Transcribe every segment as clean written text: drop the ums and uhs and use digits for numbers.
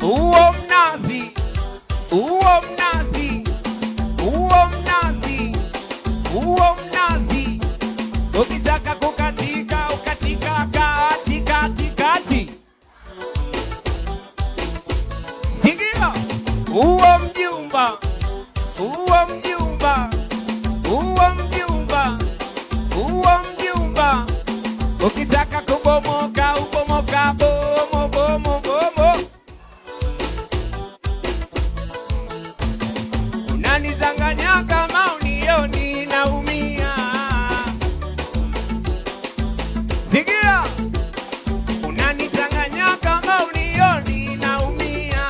uo mnazi, uo mnazi, uo mnazi, uo mnazi. Ukitaka kukatika, ukatika kati, kati, kati. Sikia, uo mjumba, uo mjumba, uo mjumba, uo mjumba. Ukitaka kubomoka, ubomoka, bomo, bomo, bomo. Unanizanganya kama unioni naumia. Sikia, unanizanganya kama unioni naumia.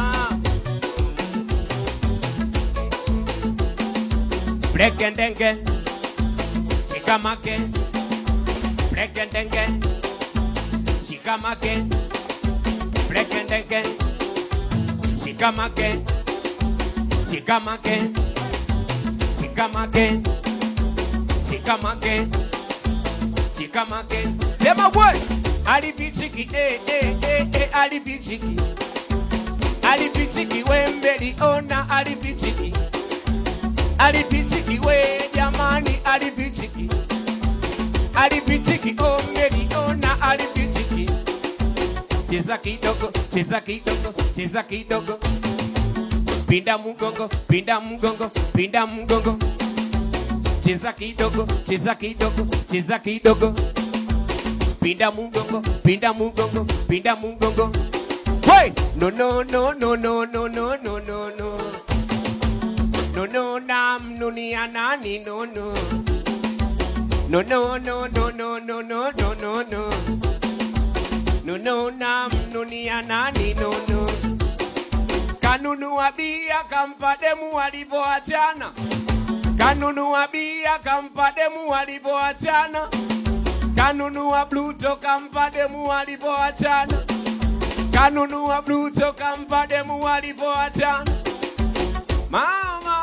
Brekendenge, shikamake. Brekendenge, shikamake. Brekendenge, shikamake. Shikamake, shikamake, shikamake, shikamake. Sema boy, alipichiki, alipichiki, alipichiki wembeli ona alipichiki, alipichiki we jamani alipichiki, alipichiki ombeli ona alipichiki. Cheza kidogo, cheza kidogo, cheza kidogo. Pinda mugongo, pinda mugongo, pinda mugongo. Cheza kidogo, cheza kidogo, cheza kidogo. Pinda mugongo, pinda mugongo, pinda mugongo. Hey! No no no no no no no no no no. No no nam no ni anani no no. No no no no no no no no no no. No no nam no ni anani no no. Kanunu wabia kampa demu walivoachana. Kanunu wabia kampa demu walivoachana. Kanunu wa Bluto kampa demu walivoachana. Kanunu wa Bluto kampa demu walivoachana. Mama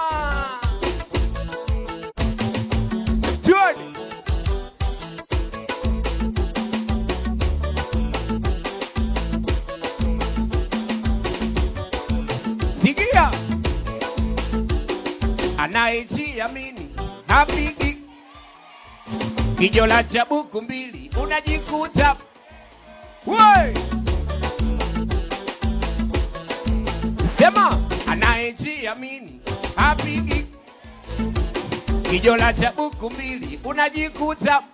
Jordan. Sikia, anayejiamini hapigi. Kijola cha buku mbili unajikuta. Woi! Sema, anayejiamini hapigi. Kijola cha buku mbili unajikuta.